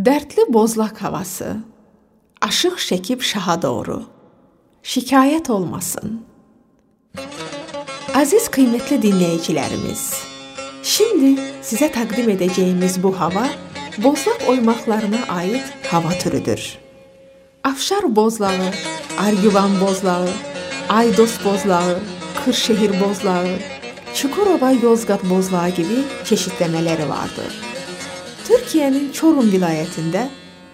Dertli bozlak havası, aşık çekip şaha doğru, şikayet olmasın. Aziz kıymetli dinleyicilerimiz, şimdi size takdim edeceğimiz bu hava, bozlak oymaklarına ait hava türüdür. Afşar bozlağı, Argüvan bozlağı, Aydos bozlağı, Kırşehir bozlağı, Çukurova Yozgat bozlağı gibi çeşitlemeleri vardır. Türkiye'nin Çorum vilayetinde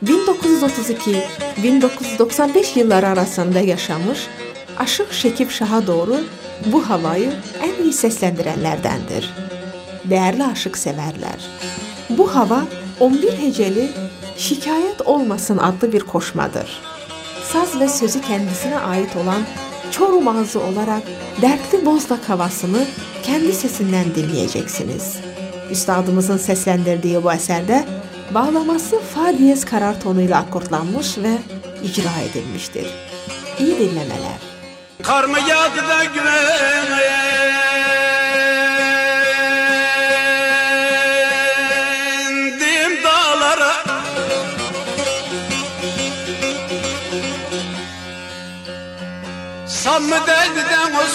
1932-1995 yılları arasında yaşamış Aşık Şekip Şah'a doğru bu havayı en iyi seslendirenlerdendir. Değerli aşık severler, bu hava 11 heceli Şikayet Olmasın adlı bir koşmadır. Saz ve sözü kendisine ait olan Çorum ağzı olarak dertli bozlak havasını kendi sesinden dinleyeceksiniz. Üstadımızın seslendirdiği bu eserde bağlaması fa diyez karar tonuyla akortlanmış ve icra edilmiştir. İyi dinlemeler. Kar mı yağdı da güvendim dağlara, san mı deldiden o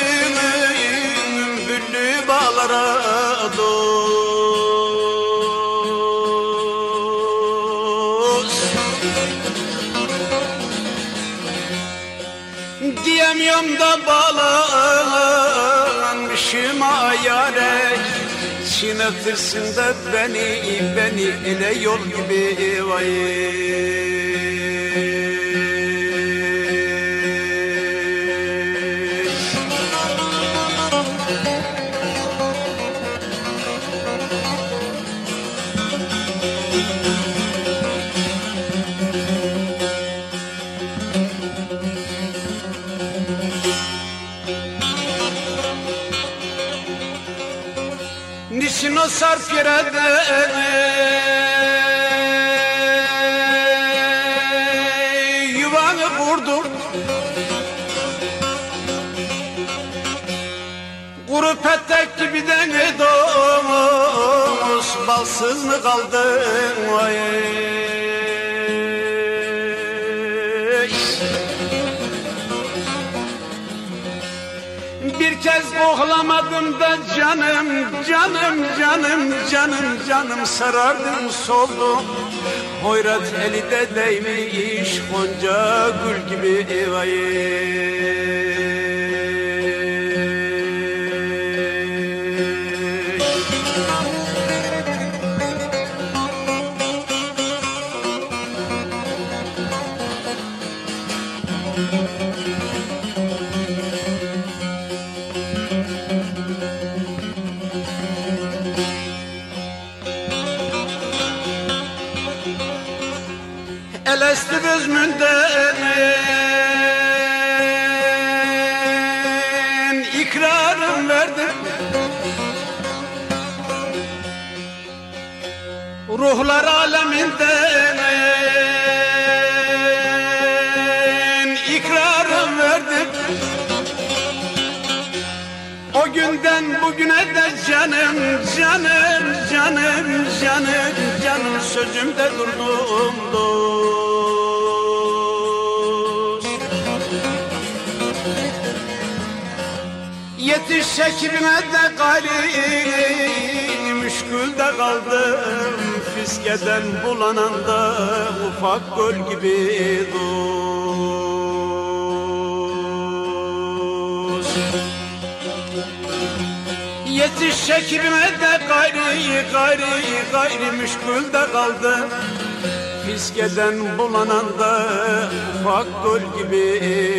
sümbüllü bağlara diyemiyorum da bağlanmışım ayare, çiğnetirsin de beni ele yol gibi vay. Niçin o sarp yere de yuvanı kurdun, kuru petek gibi de domuz balsız mı kaldın vay. Bir kez boğlamadım da canım sarardım soldum. Hoyrat eli de değmiş Gonca gül gibi vay. Elesti büzmünden ikrarım verdim, ruhlar aleminden ikrarım verdim. O günden bugüne de canım sözümde durdum dost. Yetiş şekibine de gayri müşkülde kaldım, fiskeden bulananda ufak göl gibi dost. Yetiş şekibime de gayri müşkülde kaldı, fiskeden bulananda ufak göl gibi